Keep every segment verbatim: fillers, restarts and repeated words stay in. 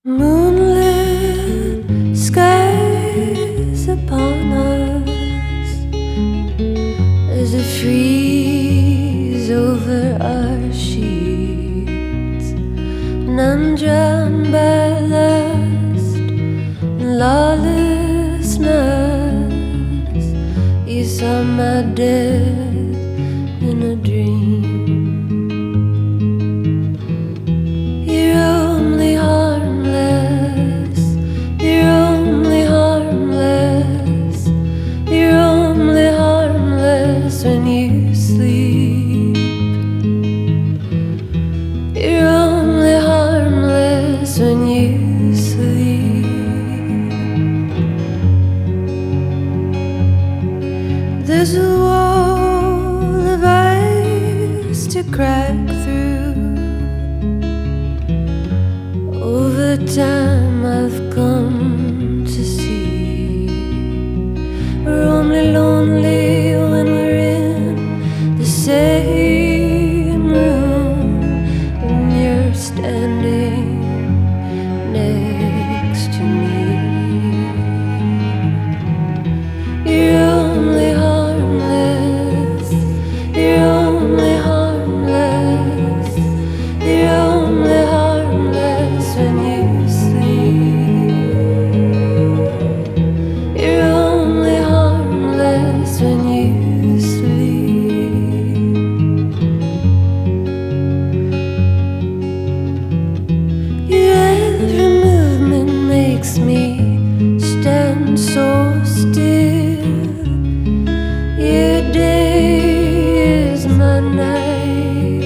Moonlit skies upon us as a freeze over our sheets, and undrowned by lust and lawlessness. You saw my death in a dream. When you sleep, you're only harmless when you sleep. There's a wall of ice to crack through. Over time I've come to see we're only lonely when we're same room and you're standing next to me. You're only harmless, you're only harmless, you're only harmless when you sleep. You're only harmless when you makes me stand so still. Your day is my night.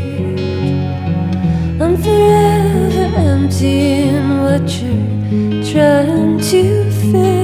I'm forever empty in what you're trying to fill.